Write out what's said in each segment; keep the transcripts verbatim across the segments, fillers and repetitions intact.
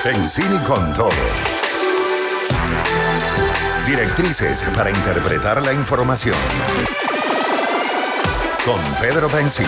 Pensini con todo. Directrices para interpretar la información. Con Pedro Pensini.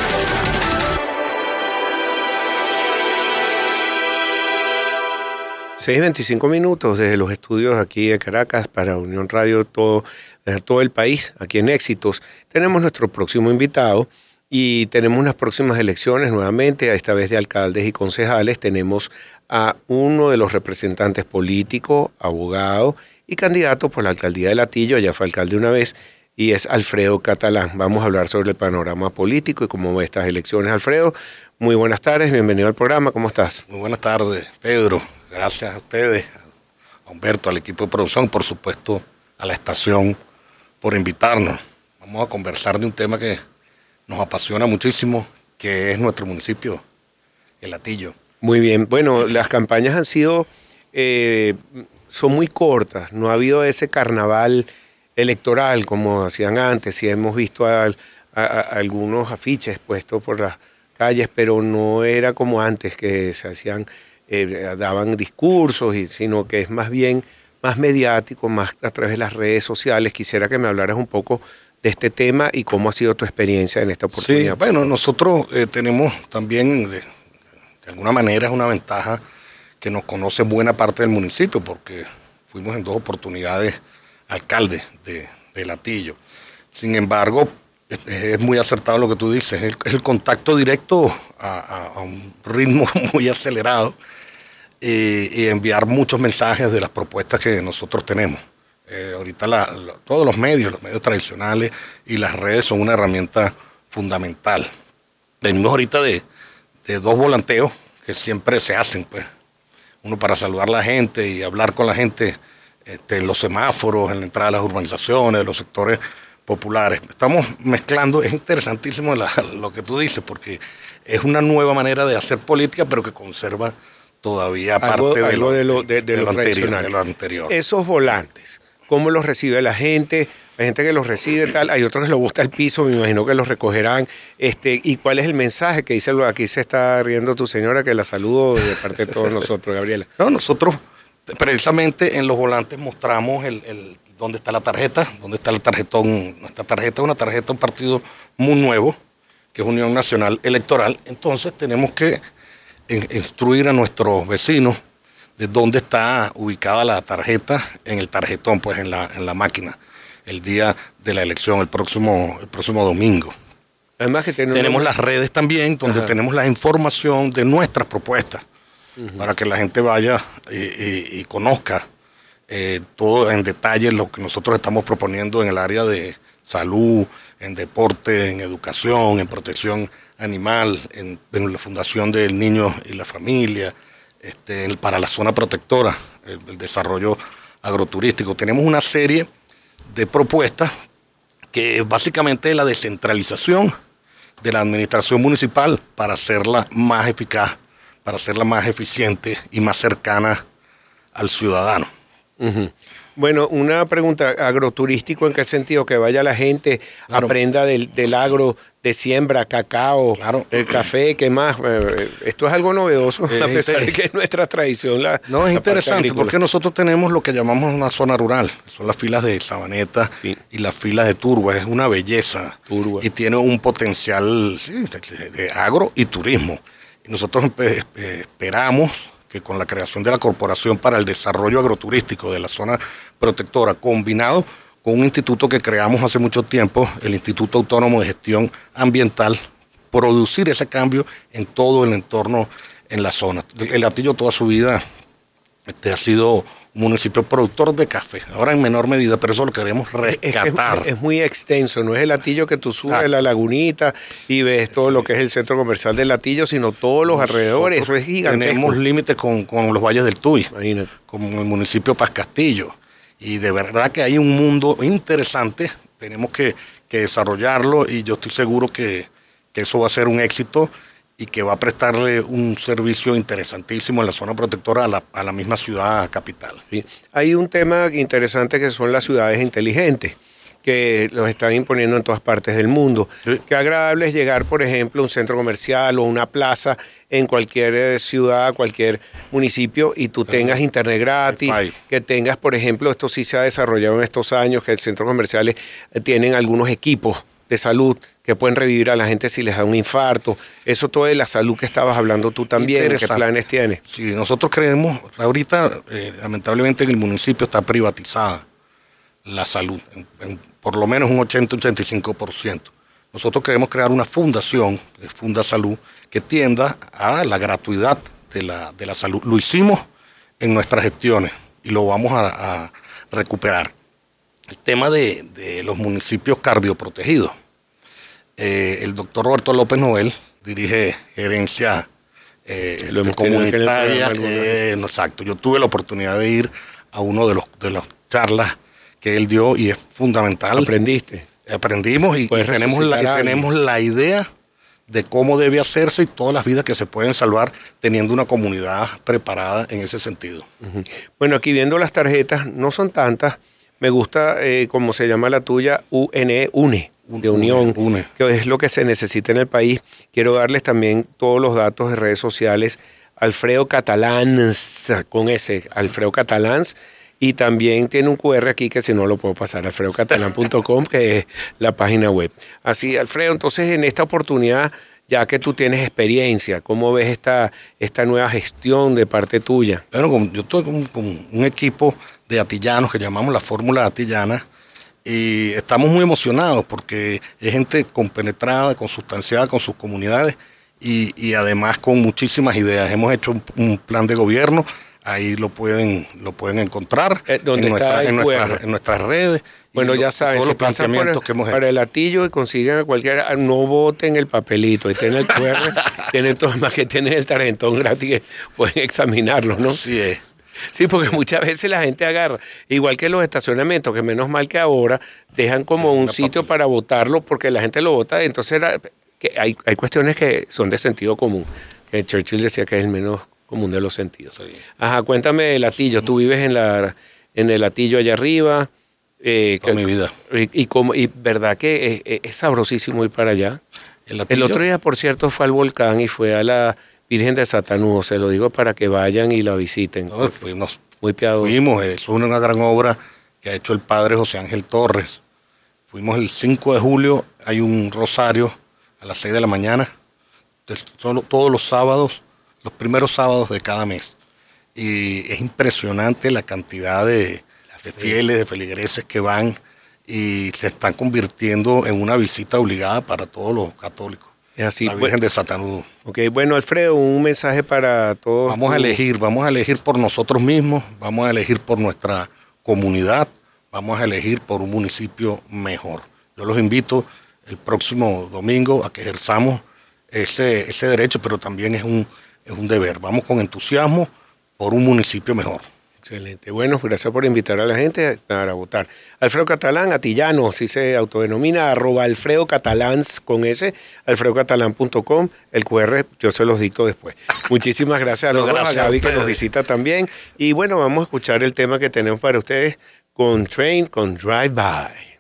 seis veinticinco minutos desde los estudios aquí de Caracas para Unión Radio, todo, todo el país, aquí en Éxitos. Tenemos nuestro próximo invitado y tenemos unas próximas elecciones nuevamente, esta vez de alcaldes y concejales. Tenemos a uno de los representantes políticos, abogado y candidato por la alcaldía de Latillo, ya fue alcalde una vez, y es Alfredo Catalán. Vamos a hablar sobre el panorama político y cómo ve estas elecciones. Alfredo, muy buenas tardes, bienvenido al programa, ¿cómo estás? Muy buenas tardes, Pedro. Gracias a ustedes, a Humberto, al equipo de producción, por supuesto, a la estación por invitarnos. Vamos a conversar de un tema que nos apasiona muchísimo, que es nuestro municipio, el Latillo. Muy bien, bueno, las campañas han sido, eh, son muy cortas, no ha habido ese carnaval electoral como hacían antes, sí hemos visto a, a, a algunos afiches puestos por las calles, pero no era como antes que se hacían... Eh, daban discursos, y, sino que es más bien más mediático, más a través de las redes sociales. Quisiera que me hablaras un poco de este tema y cómo ha sido tu experiencia en esta oportunidad. Sí, bueno, nosotros eh, tenemos también, de, de alguna manera es una ventaja que nos conoce buena parte del municipio, porque fuimos en dos oportunidades alcaldes de, de Latillo. Sin embargo, es, es muy acertado lo que tú dices, es el, es el contacto directo a, a, a un ritmo muy acelerado. Y, y enviar muchos mensajes de las propuestas que nosotros tenemos. Eh, ahorita la, la, todos los medios, los medios tradicionales y las redes son una herramienta fundamental. Venimos ahorita de, de dos volanteos que siempre se hacen, pues. Uno para saludar a la gente y hablar con la gente este, en los semáforos, en la entrada de las urbanizaciones, de los sectores populares. Estamos mezclando, es interesantísimo la, lo que tú dices, porque es una nueva manera de hacer política, pero que conserva todavía algo, parte de, algo lo, de, lo, de, de, de, lo lo anterior, de lo anterior. Esos volantes, ¿cómo los recibe la gente? Hay gente que los recibe tal, hay otros que los bota al piso, me imagino que los recogerán. Este, ¿y cuál es el mensaje que dice? Aquí se está riendo tu señora, que la saludo de parte de todos nosotros, Gabriela. No, nosotros precisamente en los volantes mostramos el, el dónde está la tarjeta, dónde está el tarjetón. Nuestra tarjeta es una tarjeta de un partido muy nuevo, que es Unión Nacional Electoral. Entonces tenemos que instruir a nuestros vecinos de dónde está ubicada la tarjeta en el tarjetón, pues en la, en la máquina, el día de la elección, el próximo, el próximo domingo. Además que tenemos, tenemos las redes también, donde Ajá. tenemos la información de nuestras propuestas, uh-huh. para que la gente vaya y, y, y conozca eh, todo en detalle lo que nosotros estamos proponiendo en el área de salud, en deporte, en educación, en protección animal, en, en la Fundación del Niño y la Familia, este, el, para la zona protectora, el, el desarrollo agroturístico. Tenemos una serie de propuestas que es básicamente la descentralización de la administración municipal para hacerla más eficaz, para hacerla más eficiente y más cercana al ciudadano. Uh-huh. Bueno, una pregunta, ¿agroturístico en qué sentido? Que vaya la gente, claro. aprenda del, del agro, de siembra, cacao, claro. el café, ¿qué más? Esto es algo novedoso, eh, a pesar inter... de que es nuestra tradición. La, no, es la interesante porque nosotros tenemos lo que llamamos una zona rural, son las filas de Sabaneta sí. y las filas de Turba, es una belleza Turba. Y tiene un potencial sí, de, de agro y turismo. Y nosotros eh, esperamos que con la creación de la Corporación para el Desarrollo Agroturístico de la Zona Protectora, combinado con un instituto que creamos hace mucho tiempo, el Instituto Autónomo de Gestión Ambiental, producir ese cambio en todo el entorno en la zona. El Latillo toda su vida este, ha sido un municipio productor de café, ahora en menor medida, pero eso lo queremos rescatar. Es, es, es muy extenso, no es el Latillo que tú subes a la lagunita y ves todo lo que es el centro comercial del Latillo, sino todos los Nosotros alrededores, eso es gigantesco. Tenemos límites con, con los valles del Tuy, Imagínate. Como el municipio Paz Castillo, y de verdad que hay un mundo interesante, tenemos que, que desarrollarlo y yo estoy seguro que, que eso va a ser un éxito y que va a prestarle un servicio interesantísimo en la zona protectora a la, a la misma ciudad capital. Sí. Hay un tema interesante que son las ciudades inteligentes. que los están imponiendo en todas partes del mundo. Sí. Qué agradable es llegar, por ejemplo, a un centro comercial o una plaza en cualquier eh, ciudad, cualquier municipio, y tú tengas internet gratis, Wi-Fi. que tengas, por ejemplo, esto sí se ha desarrollado en estos años, que el centros comerciales eh, tienen algunos equipos de salud que pueden revivir a la gente si les da un infarto. Eso todo de la salud que estabas hablando tú también, ¿qué Interesante. planes tienes? Sí, nosotros creemos, ahorita eh, lamentablemente en el municipio está privatizada la salud, en, en por lo menos un ochenta, ochenta y cinco por ciento. Nosotros queremos crear una fundación, eh, Funda Salud, que tienda a la gratuidad de la, de la salud. Lo hicimos en nuestras gestiones y lo vamos a, a recuperar. El tema de, de los municipios cardioprotegidos. Eh, el doctor Roberto López Noel dirige gerencia eh, Lo hemos este, tenido aquí en el comunitaria. programa alguna vez. Eh, no, exacto. Yo tuve la oportunidad de ir a uno de los de las charlas que él dio y es fundamental. ¿Aprendiste? Aprendimos y, y Puedes tenemos, la, resucitar a y tenemos la idea de cómo debe hacerse y todas las vidas que se pueden salvar teniendo una comunidad preparada en ese sentido. Ujú. Bueno, aquí viendo las tarjetas, no son tantas. Me gusta, eh, como se llama la tuya, U N E, UNE, de Unión, UNE. que es lo que se necesita en el país. Quiero darles también todos los datos de redes sociales. Alfredo Catalans, con ese, Alfredo Catalans. Y también tiene un cu erre aquí que si no lo puedo pasar, alfredo catalán punto com, que es la página web. Así, Alfredo, entonces en esta oportunidad, ya que tú tienes experiencia, ¿cómo ves esta, esta nueva gestión de parte tuya? Bueno, como yo estoy con, con un equipo de atillanos que llamamos la Fórmula Atillana y estamos muy emocionados porque es gente compenetrada, consustanciada con sus comunidades y, y además con muchísimas ideas. Hemos hecho un, un plan de gobierno. Ahí lo pueden lo pueden encontrar Eh, ¿dónde en, está nuestra- el en, cu erre? nuestras, en nuestras redes. Bueno, Y ya lo- saben, todos si los pasan por planteamientos el, que hemos para hecho. el Atillo y consigan a cualquiera, no voten el papelito, ahí tienen el cu erre, tienen todo más que tienen el tarjetón gratis, pueden examinarlo, ¿no? Así es. Sí, porque muchas veces la gente agarra, igual que los estacionamientos, que menos mal que ahora dejan como un sitio para votarlo porque la gente lo vota, entonces era, que hay, hay cuestiones que son de sentido común, que Churchill decía que es el menos común de los sentidos. Sí. Ajá, cuéntame del Atillo, tú vives en la en el Atillo allá arriba. Eh, Toda que- mi vida. Y, y, como, y verdad que es, es sabrosísimo ir para allá. El, El Atillo, otro día, por cierto, fue al volcán y fue a la Virgen de Satanudo, se lo digo para que vayan y la visiten. no, fuimos, Muy piadoso. fuimos, es una gran obra que ha hecho el padre José Ángel Torres. Fuimos el cinco de julio, hay un rosario a las seis de la mañana, entonces, solo, todos los sábados, los primeros sábados de cada mes. Y es impresionante la cantidad de, de fieles, de feligreses que van y se están convirtiendo en una visita obligada para todos los católicos. Es así. La Virgen Bu- de Satanudo. Ok, bueno, Alfredo, un mensaje para todos. Vamos a tu- elegir, vamos a elegir por nosotros mismos, vamos a elegir por nuestra comunidad, vamos a elegir por un municipio mejor. Yo los invito el próximo domingo a que ejerzamos ese, ese derecho, pero también es un, es un deber. Vamos con entusiasmo por un municipio mejor. Excelente. Bueno, gracias por invitar a la gente para votar. Alfredo Catalán, Atillano, si se autodenomina, arroba Alfredo Catalans con ese, alfredo catalán punto com, el cu erre yo se los dicto después. Muchísimas gracias a los dos, a Gracias a Gaby que nos ustedes. visita también. Y bueno, vamos a escuchar el tema que tenemos para ustedes con Train, con Drive By.